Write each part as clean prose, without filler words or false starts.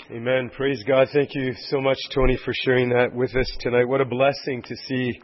Amen. Praise God. Thank you so much, Tony, for sharing that with us tonight. What a blessing to see,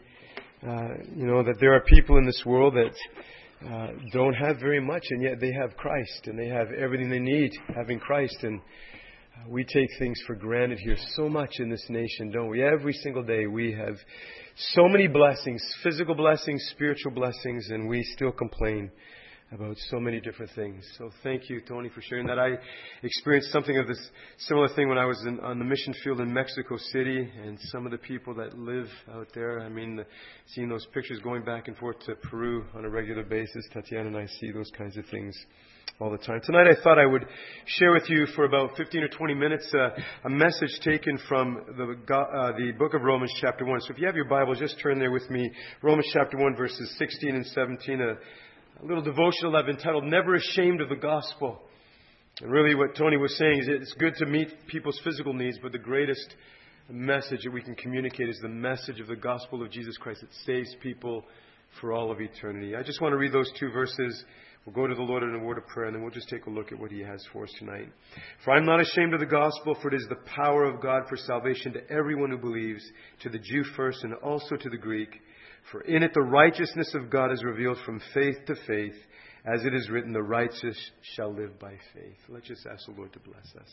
that there are people in this world that don't have very much, and yet they have Christ, and they have everything they need having Christ. And we take things for granted here so much in this nation, don't we? Every single day we have so many blessings, physical blessings, spiritual blessings, and we still complain about so many different things. So thank you, Tony, for sharing that. I experienced something of this similar thing when I was on the mission field in Mexico City, and some of the people that live out there. I mean, seeing those pictures going back and forth to Peru on a regular basis. Tatiana and I see those kinds of things all the time. Tonight I thought I would share with you for about 15 or 20 minutes a message taken from the book of Romans chapter 1. So if you have your Bible, just turn there with me. Romans chapter 1 verses 16 and 17. A little devotional I've entitled, Never Ashamed of the Gospel. And really what Tony was saying is it's good to meet people's physical needs, but the greatest message that we can communicate is the message of the gospel of Jesus Christ that saves people for all of eternity. I just want to read those two verses. We'll go to the Lord in a word of prayer, and then we'll just take a look at what He has for us tonight. For I'm not ashamed of the gospel, for it is the power of God for salvation to everyone who believes, to the Jew first and also to the Greek. For in it the righteousness of God is revealed from faith to faith, as it is written, the righteous shall live by faith. Let's just ask the Lord to bless us.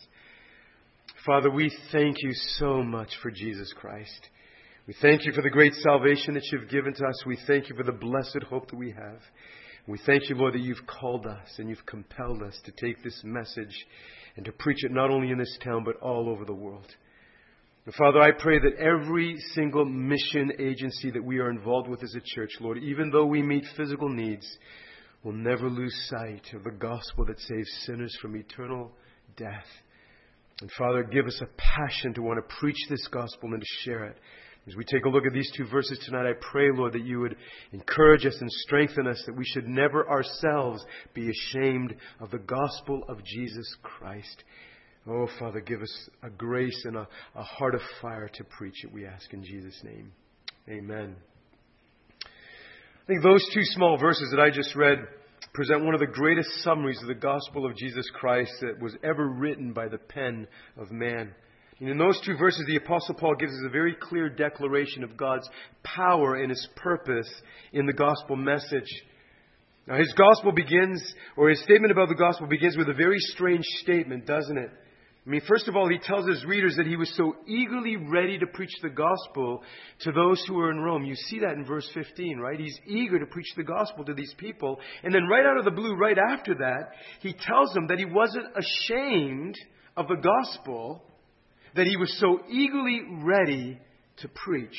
Father, we thank You so much for Jesus Christ. We thank You for the great salvation that You've given to us. We thank You for the blessed hope that we have. We thank You, Lord, that You've called us and You've compelled us to take this message and to preach it not only in this town, but all over the world. And Father, I pray that every single mission agency that we are involved with as a church, Lord, even though we meet physical needs, will never lose sight of the gospel that saves sinners from eternal death. And Father, give us a passion to want to preach this gospel and to share it. As we take a look at these two verses tonight, I pray, Lord, that You would encourage us and strengthen us, that we should never ourselves be ashamed of the gospel of Jesus Christ. Oh, Father, give us a grace and a heart of fire to preach it, we ask in Jesus' name. Amen. I think those two small verses that I just read present one of the greatest summaries of the gospel of Jesus Christ that was ever written by the pen of man. And in those two verses, the Apostle Paul gives us a very clear declaration of God's power and His purpose in the gospel message. Now, his statement about the gospel begins with a very strange statement, doesn't it? I mean, first of all, he tells his readers that he was so eagerly ready to preach the gospel to those who were in Rome. You see that in verse 15, right? He's eager to preach the gospel to these people. And then right out of the blue, right after that, he tells them that he wasn't ashamed of the gospel, that he was so eagerly ready to preach.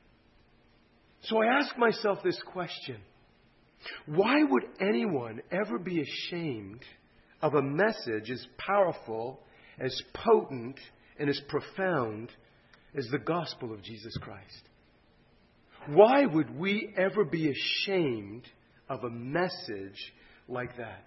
So I ask myself this question. Why would anyone ever be ashamed of a message as powerful, as potent, and as profound as the gospel of Jesus Christ? Why would we ever be ashamed of a message like that?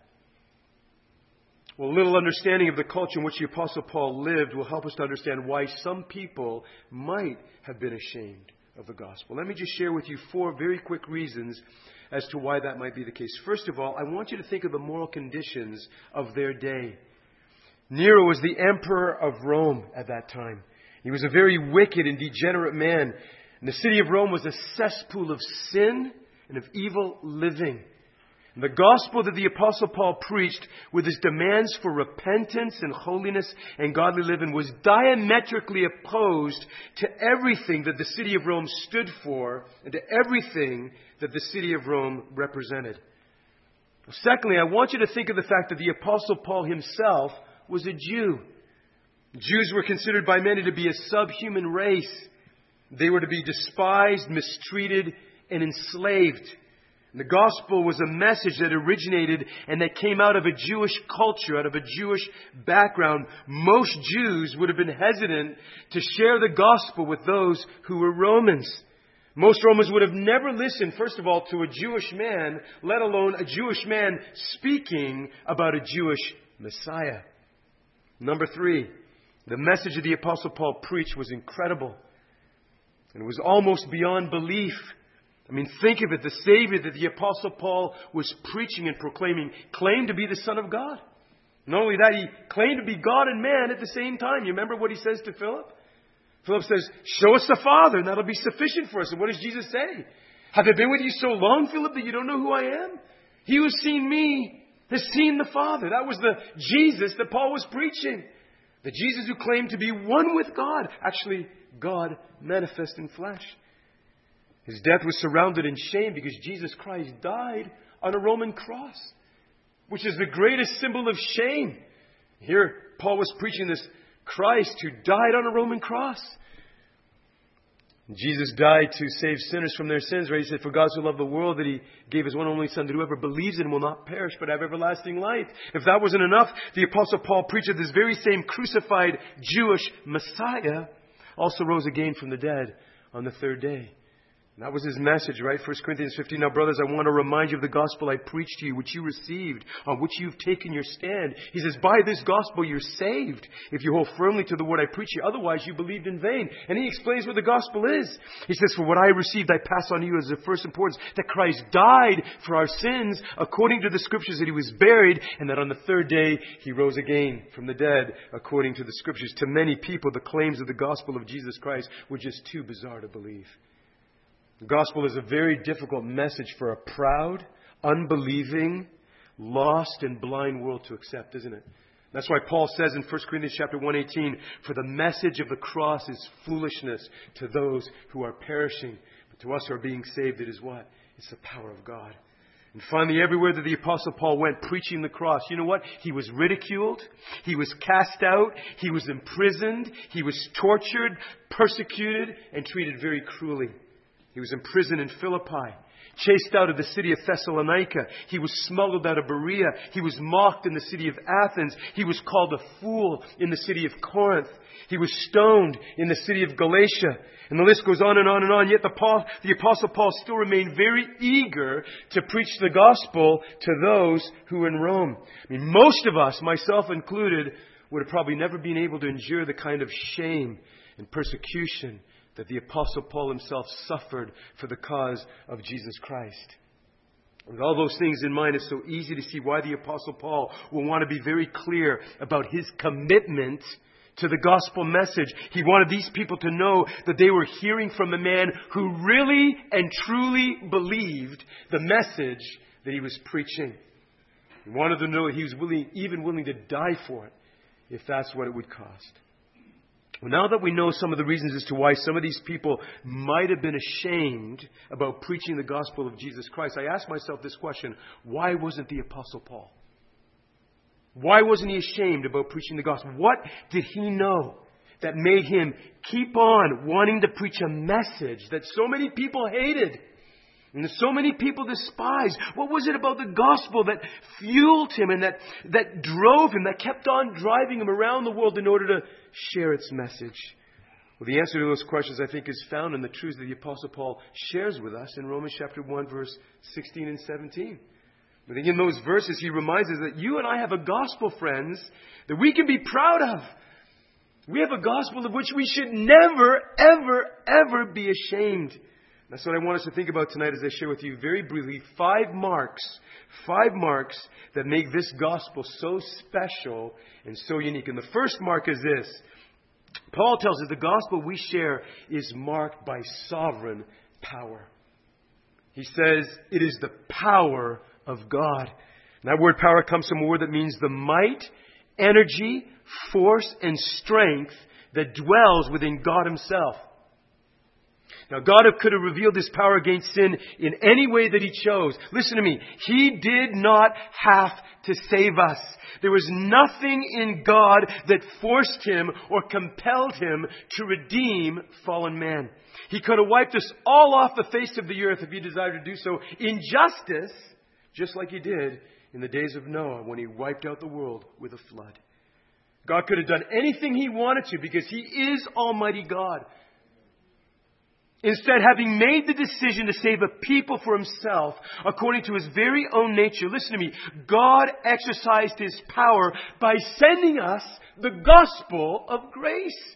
Well, a little understanding of the culture in which the Apostle Paul lived will help us to understand why some people might have been ashamed of the gospel. Let me just share with you 4 very quick reasons as to why that might be the case. First of all, I want you to think of the moral conditions of their day. Nero was the emperor of Rome at that time. He was a very wicked and degenerate man. And the city of Rome was a cesspool of sin and of evil living. And the gospel that the Apostle Paul preached with his demands for repentance and holiness and godly living was diametrically opposed to everything that the city of Rome stood for and to everything that the city of Rome represented. Secondly, I want you to think of the fact that the Apostle Paul himself was a Jew. Jews were considered by many to be a subhuman race. They were to be despised, mistreated, and enslaved. And the gospel was a message that originated and that came out of a Jewish culture, out of a Jewish background. Most Jews would have been hesitant to share the gospel with those who were Romans. Most Romans would have never listened, first of all, to a Jewish man, let alone a Jewish man speaking about a Jewish Messiah. Number 3, the message that the Apostle Paul preached was incredible. And it was almost beyond belief. I mean, think of it. The Savior that the Apostle Paul was preaching and proclaiming claimed to be the Son of God. Not only that, he claimed to be God and man at the same time. You remember what he says to Philip? Philip says, show us the Father, and that'll be sufficient for us. And what does Jesus say? Have I been with you so long, Philip, that you don't know who I am? He who has seen me has seen the Father. That was the Jesus that Paul was preaching. The Jesus who claimed to be one with God. Actually, God manifest in flesh. His death was surrounded in shame because Jesus Christ died on a Roman cross, which is the greatest symbol of shame. Here, Paul was preaching this Christ who died on a Roman cross. Jesus died to save sinners from their sins, right? He said, for God so loved the world that He gave His one and only Son, that whoever believes in Him will not perish but have everlasting life. If that wasn't enough, the Apostle Paul preached that this very same crucified Jewish Messiah also rose again from the dead on the third day. And that was his message, right? 1 Corinthians 15. Now, brothers, I want to remind you of the gospel I preached to you, which you received, on which you've taken your stand. He says, by this gospel you're saved, if you hold firmly to the word I preach to you. Otherwise, you believed in vain. And he explains what the gospel is. He says, for what I received, I pass on to you as of first importance, that Christ died for our sins, according to the scriptures, that He was buried, and that on the third day He rose again from the dead, according to the scriptures. To many people, the claims of the gospel of Jesus Christ were just too bizarre to believe. The gospel is a very difficult message for a proud, unbelieving, lost and blind world to accept, isn't it? That's why Paul says in 1 Corinthians chapter 1:18, for the message of the cross is foolishness to those who are perishing. But to us who are being saved, it is what? It's the power of God. And finally, everywhere that the Apostle Paul went preaching the cross, you know what? He was ridiculed. He was cast out. He was imprisoned. He was tortured, persecuted, and treated very cruelly. He was imprisoned in Philippi, chased out of the city of Thessalonica. He was smuggled out of Berea. He was mocked in the city of Athens. He was called a fool in the city of Corinth. He was stoned in the city of Galatia. And the list goes on and on and on. Yet the Apostle Paul still remained very eager to preach the gospel to those who were in Rome. I mean, most of us, myself included, would have probably never been able to endure the kind of shame and persecution that the Apostle Paul himself suffered for the cause of Jesus Christ. With all those things in mind, it's so easy to see why the Apostle Paul will want to be very clear about his commitment to the gospel message. He wanted these people to know that they were hearing from a man who really and truly believed the message that he was preaching. He wanted them to know he was even willing to die for it, if that's what it would cost. Well, now that we know some of the reasons as to why some of these people might have been ashamed about preaching the gospel of Jesus Christ, I ask myself this question: why wasn't the Apostle Paul? Why wasn't he ashamed about preaching the gospel? What did he know that made him keep on wanting to preach a message that so many people hated and so many people despised? What was it about the gospel that fueled him and that drove him, that kept on driving him around the world in order to share its message? Well, the answer to those questions, I think, is found in the truths that the Apostle Paul shares with us in Romans chapter 1, verse 16 and 17. I think in those verses he reminds us that you and I have a gospel, friends, that we can be proud of. We have a gospel of which we should never, ever, ever be ashamed. That's what I want us to think about tonight as I share with you very briefly five marks that make this gospel so special and so unique. And the first mark is this. Paul tells us the gospel we share is marked by sovereign power. He says it is the power of God. And that word power comes from a word that means the might, energy, force, and strength that dwells within God Himself. Now, God could have revealed His power against sin in any way that He chose. Listen to me. He did not have to save us. There was nothing in God that forced Him or compelled Him to redeem fallen man. He could have wiped us all off the face of the earth if He desired to do so in justice, just like He did in the days of Noah when He wiped out the world with a flood. God could have done anything He wanted to because He is Almighty God. Instead, having made the decision to save a people for Himself according to His very own nature, listen to me, God exercised His power by sending us the gospel of grace.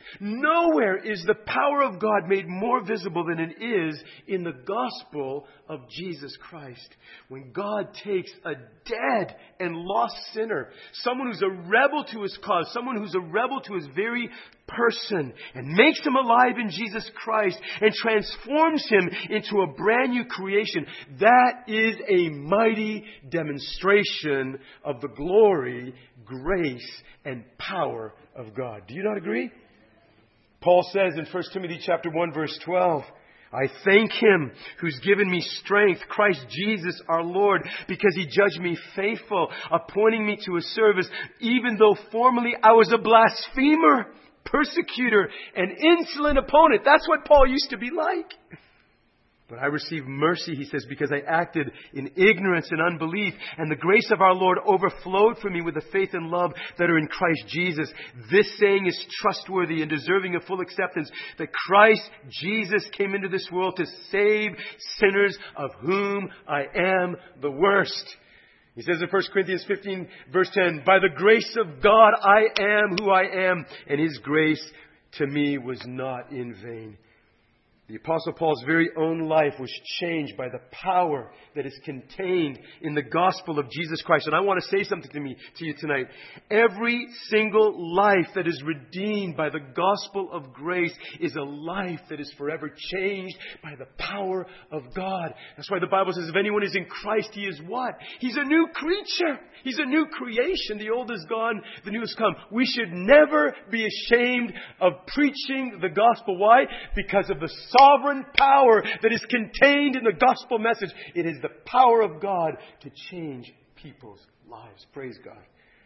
Nowhere is the power of God made more visible than it is in the gospel of Jesus Christ. When God takes a dead and lost sinner, someone who's a rebel to His cause, someone who's a rebel to His very person, and makes him alive in Jesus Christ and transforms him into a brand new creation, that is a mighty demonstration of the glory, grace, and power of God. Do you not agree? Paul says in 1 Timothy chapter 1 verse 12, I thank Him who's given me strength, Christ Jesus our Lord, because He judged me faithful, appointing me to a service, even though formerly I was a blasphemer, persecutor, and insolent opponent. That's what Paul used to be like. But I received mercy, he says, because I acted in ignorance and unbelief, and the grace of our Lord overflowed for me with the faith and love that are in Christ Jesus. This saying is trustworthy and deserving of full acceptance, that Christ Jesus came into this world to save sinners, of whom I am the worst. He says in 1 Corinthians 15 verse 10, by the grace of God I am who I am, and His grace to me was not in vain. The Apostle Paul's very own life was changed by the power that is contained in the gospel of Jesus Christ. And I want to say something to you tonight. Every single life that is redeemed by the gospel of grace is a life that is forever changed by the power of God. That's why the Bible says if anyone is in Christ, he is what? He's a new creature. He's a new creation. The old is gone, the new has come. We should never be ashamed of preaching the gospel. Why? Because of the sovereign power that is contained in the gospel message. It is the power of God to change people's lives. Praise God.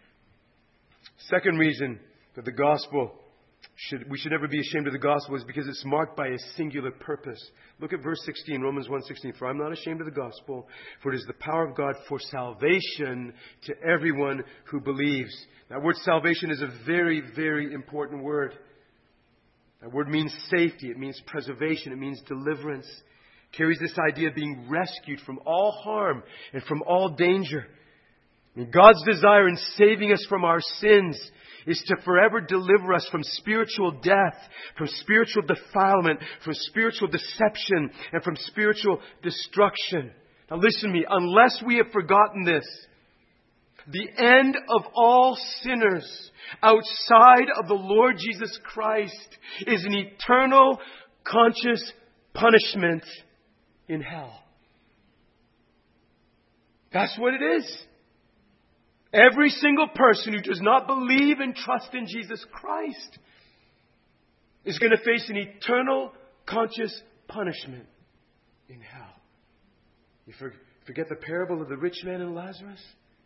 Second reason that the gospel we should never be ashamed of the gospel is because it's marked by a singular purpose. Look at verse 16, Romans 1:16. For I'm not ashamed of the gospel, for it is the power of God for salvation to everyone who believes. That word salvation is a very, very important word. That word means safety. It means preservation. It means deliverance. It carries this idea of being rescued from all harm and from all danger. I mean, God's desire in saving us from our sins is to forever deliver us from spiritual death, from spiritual defilement, from spiritual deception, and from spiritual destruction. Now listen to me. Unless we have forgotten this, the end of all sinners outside of the Lord Jesus Christ is an eternal, conscious punishment in hell. That's what it is. Every single person who does not believe and trust in Jesus Christ is going to face an eternal, conscious punishment in hell. You forget the parable of the rich man and Lazarus?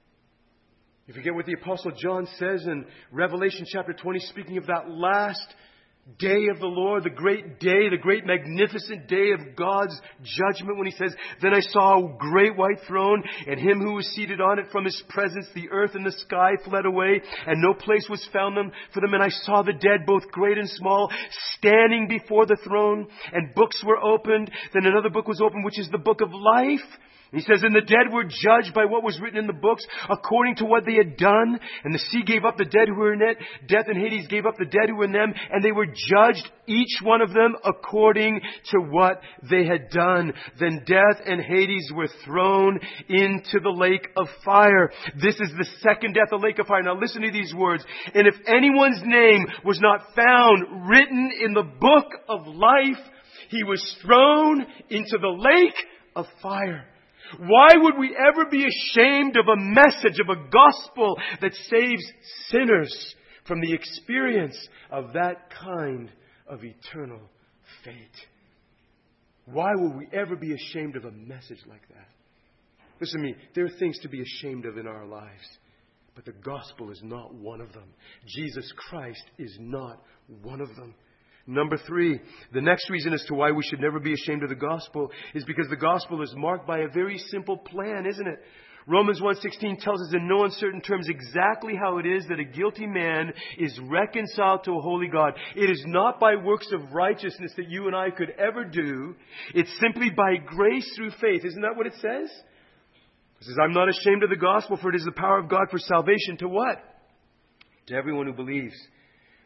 You forget what the Apostle John says in Revelation chapter 20, speaking of that last day of the Lord, the great day, the great magnificent day of God's judgment, when He says, Then I saw a great white throne, and Him who was seated on it. From His presence the earth and the sky fled away, and no place was found for them. And I saw the dead, both great and small, standing before the throne, and books were opened. Then another book was opened, which is the book of life. He says, and the dead were judged by what was written in the books according to what they had done. And the sea gave up the dead who were in it. Death and Hades gave up the dead who were in them. And they were judged, each one of them, according to what they had done. Then death and Hades were thrown into the lake of fire. This is the second death, the lake of fire. Now listen to these words. And if anyone's name was not found written in the book of life, he was thrown into the lake of fire. Why would we ever be ashamed of a message, of a gospel that saves sinners from the experience of that kind of eternal fate? Why would we ever be ashamed of a message like that? Listen to me, there are things to be ashamed of in our lives, but the gospel is not one of them. Jesus Christ is not one of them. Number 3, the next reason as to why we should never be ashamed of the gospel is because the gospel is marked by a very simple plan, isn't it? Romans 1:16 tells us in no uncertain terms exactly how it is that a guilty man is reconciled to a holy God. It is not by works of righteousness that you and I could ever do. It's simply by grace through faith. Isn't that what it says? It says, I'm not ashamed of the gospel, for it is the power of God for salvation to what? To everyone who believes.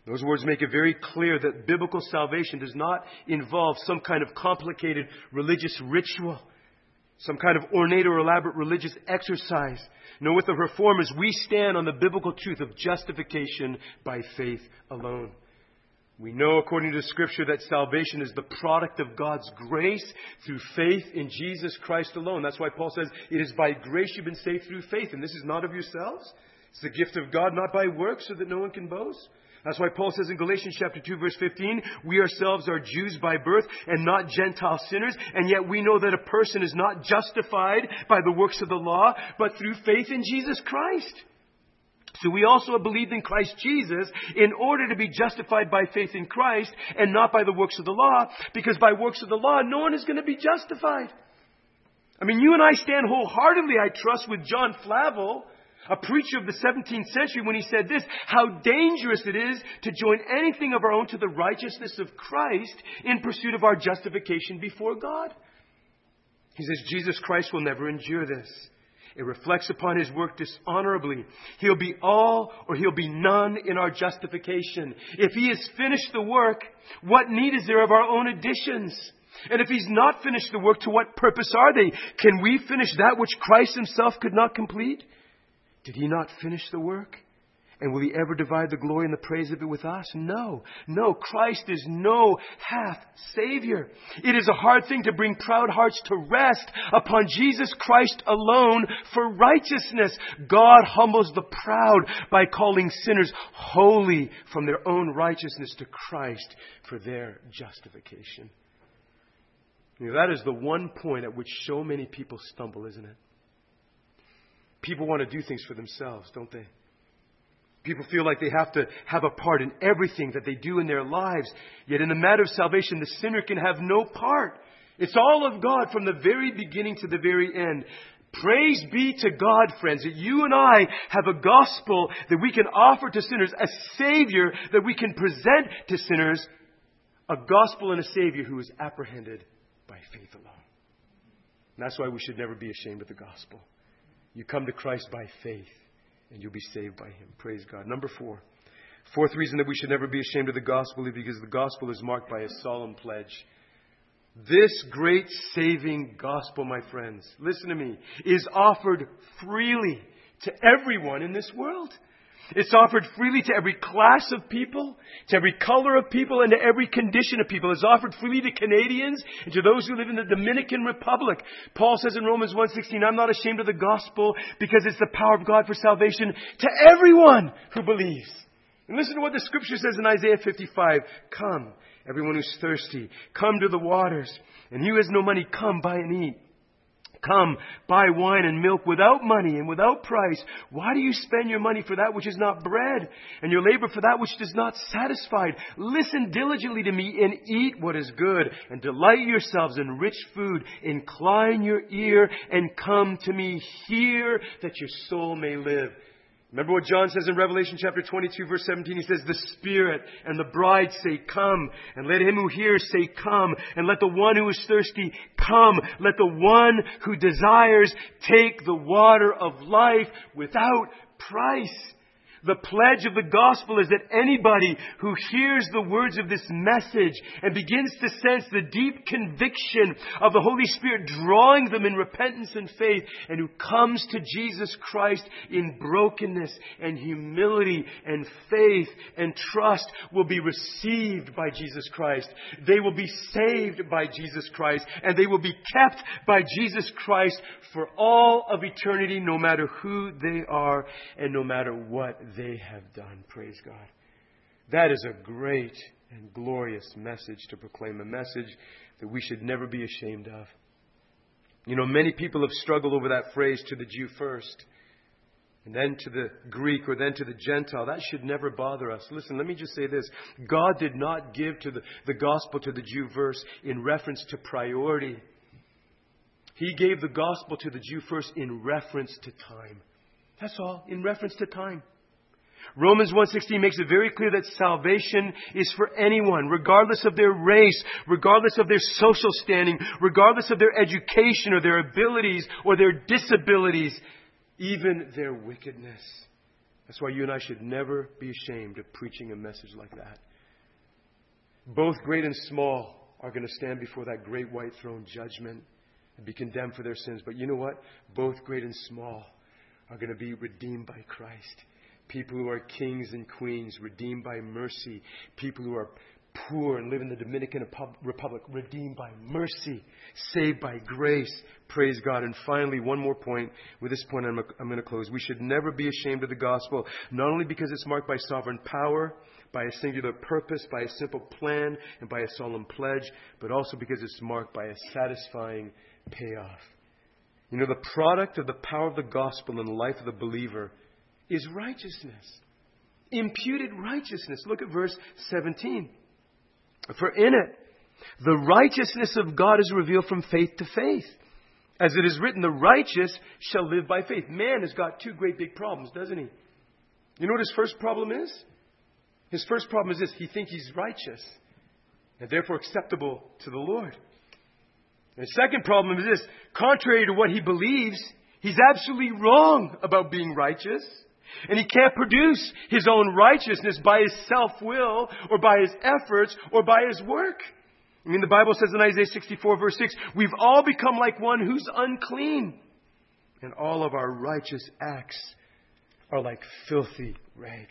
Those words make it very clear that biblical salvation does not involve some kind of complicated religious ritual, some kind of ornate or elaborate religious exercise. No, with the Reformers, we stand on the biblical truth of justification by faith alone. We know, according to Scripture, that salvation is the product of God's grace through faith in Jesus Christ alone. That's why Paul says, it is by grace you've been saved through faith. And this is not of yourselves. It's the gift of God, not by works, so that no one can boast. That's why Paul says in Galatians chapter 2, verse 15, we ourselves are Jews by birth and not Gentile sinners, and yet we know that a person is not justified by the works of the law, but through faith in Jesus Christ. So we also have believed in Christ Jesus in order to be justified by faith in Christ and not by the works of the law, because by works of the law, no one is going to be justified. I mean, you and I stand wholeheartedly, I trust, with John Flavel, a preacher of the 17th century, when he said this, how dangerous it is to join anything of our own to the righteousness of Christ in pursuit of our justification before God. He says Jesus Christ will never endure this. It reflects upon His work dishonorably. He'll be all or He'll be none in our justification. If He has finished the work, what need is there of our own additions? And if He's not finished the work, to what purpose are they? Can we finish that which Christ Himself could not complete? Did He not finish the work? And will He ever divide the glory and the praise of it with us? No. No, Christ is no half Savior. It is a hard thing to bring proud hearts to rest upon Jesus Christ alone for righteousness. God humbles the proud by calling sinners holy from their own righteousness to Christ for their justification. You know, that is the one point at which so many people stumble, isn't it? People want to do things for themselves, don't they? People feel like they have to have a part in everything that they do in their lives. Yet in the matter of salvation, the sinner can have no part. It's all of God from the very beginning to the very end. Praise be to God, friends, that you and I have a gospel that we can offer to sinners, a Savior that we can present to sinners, a gospel and a Savior who is apprehended by faith alone. And that's why we should never be ashamed of the gospel. You come to Christ by faith, and you'll be saved by Him. Praise God. Number 4. Fourth reason that we should never be ashamed of the gospel is because the gospel is marked by a solemn pledge. This great saving gospel, my friends, listen to me, is offered freely to everyone in this world. It's offered freely to every class of people, to every color of people, and to every condition of people. It's offered freely to Canadians and to those who live in the Dominican Republic. Paul says in Romans 1:16, I'm not ashamed of the gospel because it's the power of God for salvation to everyone who believes. And listen to what the Scripture says in Isaiah 55. Come, everyone who's thirsty, come to the waters. And he who has no money, come, buy and eat. Come, buy wine and milk without money and without price. Why do you spend your money for that which is not bread, and your labor for that which does not satisfy? Listen diligently to me and eat what is good, and delight yourselves in rich food. Incline your ear and come to me. Hear that your soul may live. Remember what John says in Revelation chapter 22, verse 17. He says, the Spirit and the bride say, come. And let him who hears say, come. And let the one who is thirsty come. Let the one who desires take the water of life without price. The pledge of the gospel is that anybody who hears the words of this message and begins to sense the deep conviction of the Holy Spirit drawing them in repentance and faith, and who comes to Jesus Christ in brokenness and humility and faith and trust, will be received by Jesus Christ. They will be saved by Jesus Christ, and they will be kept by Jesus Christ for all of eternity, no matter who they are and no matter what they have done. Praise God. That is a great and glorious message to proclaim, a message that we should never be ashamed of. You know, many people have struggled over that phrase, to the Jew first, and then to the Greek, or then to the Gentile. That should never bother us. Listen, let me just say this. God did not give to the gospel to the Jew first in reference to priority. He gave the gospel to the Jew first in reference to time. That's all, in reference to time. Romans 1:16 makes it very clear that salvation is for anyone, regardless of their race, regardless of their social standing, regardless of their education or their abilities or their disabilities, even their wickedness. That's why you and I should never be ashamed of preaching a message like that. Both great and small are going to stand before that great white throne judgment and be condemned for their sins. But you know what? Both great and small are going to be redeemed by Christ. People who are kings and queens, redeemed by mercy. People who are poor and live in the Dominican Republic, redeemed by mercy, saved by grace. Praise God. And finally, one more point. With this point, I'm going to close. We should never be ashamed of the gospel, not only because it's marked by sovereign power, by a singular purpose, by a simple plan, and by a solemn pledge, but also because it's marked by a satisfying payoff. You know, the product of the power of the gospel in the life of the believer is righteousness. Imputed righteousness. Look at verse 17. For in it, the righteousness of God is revealed from faith to faith. As it is written, the righteous shall live by faith. Man has got two great big problems, doesn't he? You know what his first problem is? His first problem is this. He thinks he's righteous and therefore acceptable to the Lord. And his second problem is this. Contrary to what he believes, he's absolutely wrong about being righteous. And he can't produce his own righteousness by his self-will or by his efforts or by his work. I mean, the Bible says in Isaiah 64 verse 6, we've all become like one who's unclean. And all of our righteous acts are like filthy rags.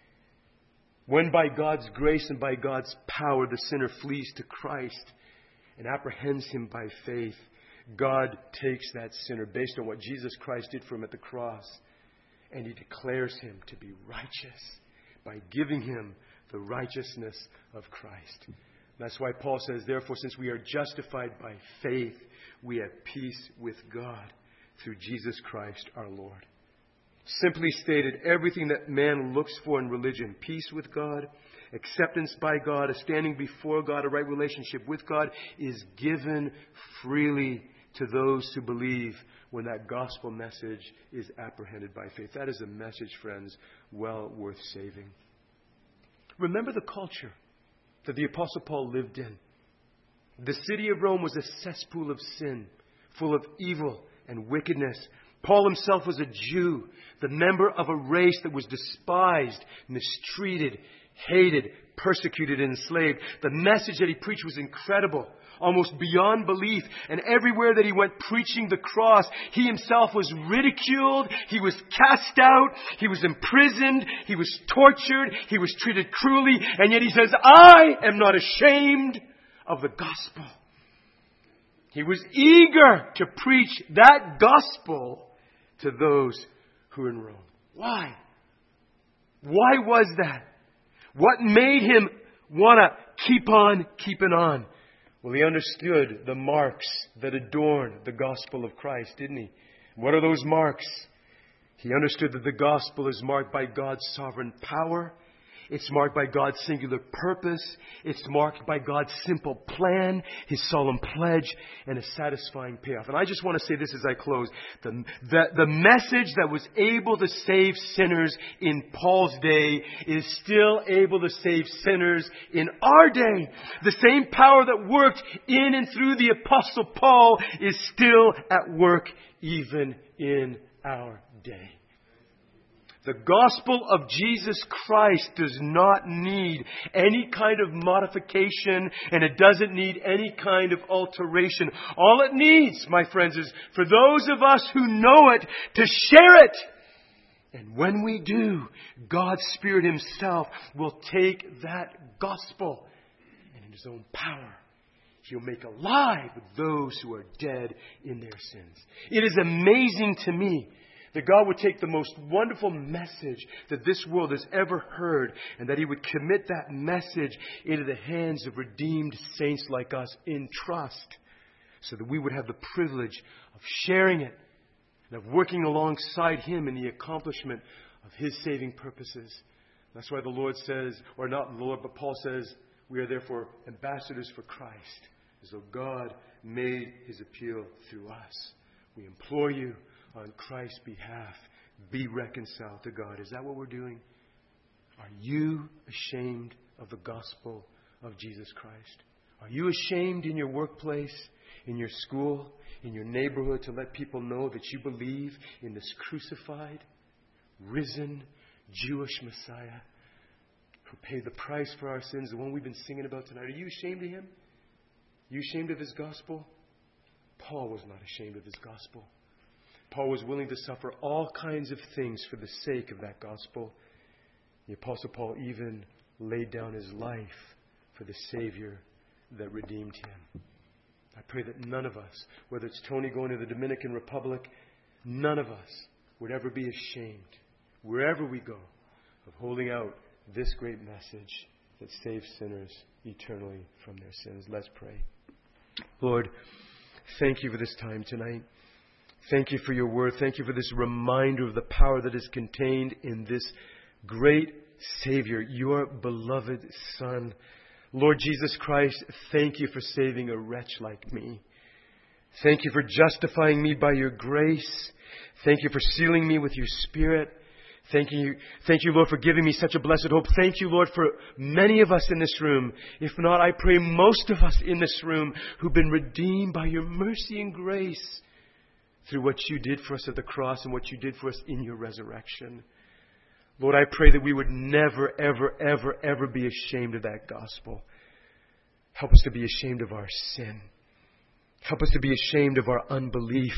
When by God's grace and by God's power the sinner flees to Christ and apprehends Him by faith, God takes that sinner based on what Jesus Christ did for him at the cross, and He declares him to be righteous by giving him the righteousness of Christ. That's why Paul says, therefore, since we are justified by faith, we have peace with God through Jesus Christ our Lord. Simply stated, everything that man looks for in religion, peace with God, acceptance by God, a standing before God, a right relationship with God, is given freely to those who believe when that gospel message is apprehended by faith. That is a message, friends, well worth saving. Remember the culture that the Apostle Paul lived in. The city of Rome was a cesspool of sin, full of evil and wickedness. Paul himself was a Jew, the member of a race that was despised, mistreated, hated, persecuted, and enslaved. The message that he preached was incredible, almost beyond belief. And everywhere that he went preaching the cross, he himself was ridiculed. He was cast out. He was imprisoned. He was tortured. He was treated cruelly. And yet he says, I am not ashamed of the gospel. He was eager to preach that gospel to those who are in Rome. Why? Why was that? What made him want to keep on keeping on? Well, he understood the marks that adorn the gospel of Christ, didn't he? What are those marks? He understood that the gospel is marked by God's sovereign power. It's marked by God's singular purpose. It's marked by God's simple plan, His solemn pledge, and a satisfying payoff. And I just want to say this as I close. The message that was able to save sinners in Paul's day is still able to save sinners in our day. The same power that worked in and through the Apostle Paul is still at work even in our day. The gospel of Jesus Christ does not need any kind of modification, and it doesn't need any kind of alteration. All it needs, my friends, is for those of us who know it to share it. And when we do, God's Spirit Himself will take that gospel and in His own power, He'll make alive those who are dead in their sins. It is amazing to me that God would take the most wonderful message that this world has ever heard, and that He would commit that message into the hands of redeemed saints like us in trust, so that we would have the privilege of sharing it and of working alongside Him in the accomplishment of His saving purposes. That's why the Lord says, or not the Lord, but Paul says, we are therefore ambassadors for Christ, as though God made His appeal through us. We implore you, on Christ's behalf, be reconciled to God. Is that what we're doing? Are you ashamed of the gospel of Jesus Christ? Are you ashamed in your workplace, in your school, in your neighborhood to let people know that you believe in this crucified, risen, Jewish Messiah who paid the price for our sins, the one we've been singing about tonight. Are you ashamed of him? Are you ashamed of his gospel? Paul was not ashamed of his gospel. Paul was willing to suffer all kinds of things for the sake of that gospel. The Apostle Paul even laid down his life for the Savior that redeemed him. I pray that none of us, whether it's Tony going to the Dominican Republic, none of us would ever be ashamed, wherever we go, of holding out this great message that saves sinners eternally from their sins. Let's pray. Lord, thank you for this time tonight. Thank you for your word. Thank you for this reminder of the power that is contained in this great Savior, your beloved Son. Lord Jesus Christ, thank you for saving a wretch like me. Thank you for justifying me by your grace. Thank you for sealing me with your Spirit. Thank you, Lord, for giving me such a blessed hope. Thank you, Lord, for many of us in this room. If not, I pray most of us in this room who've been redeemed by your mercy and grace through what you did for us at the cross and what you did for us in your resurrection. Lord, I pray that we would never, ever, ever, ever be ashamed of that gospel. Help us to be ashamed of our sin. Help us to be ashamed of our unbelief.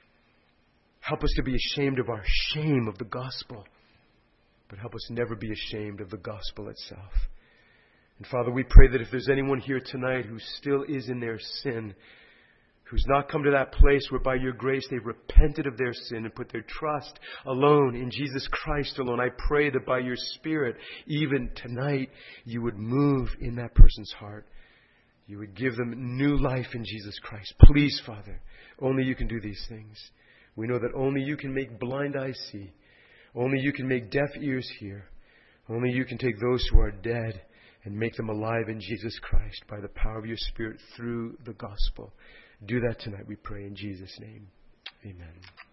Help us to be ashamed of our shame of the gospel. But help us never be ashamed of the gospel itself. And Father, we pray that if there's anyone here tonight who still is in their sin, who's not come to that place where by your grace they've repented of their sin and put their trust alone in Jesus Christ alone, I pray that by your Spirit, even tonight, you would move in that person's heart. You would give them new life in Jesus Christ. Please, Father, only you can do these things. We know that only you can make blind eyes see. Only you can make deaf ears hear. Only you can take those who are dead and make them alive in Jesus Christ by the power of your Spirit through the gospel. Do that tonight, we pray, in Jesus' name. Amen.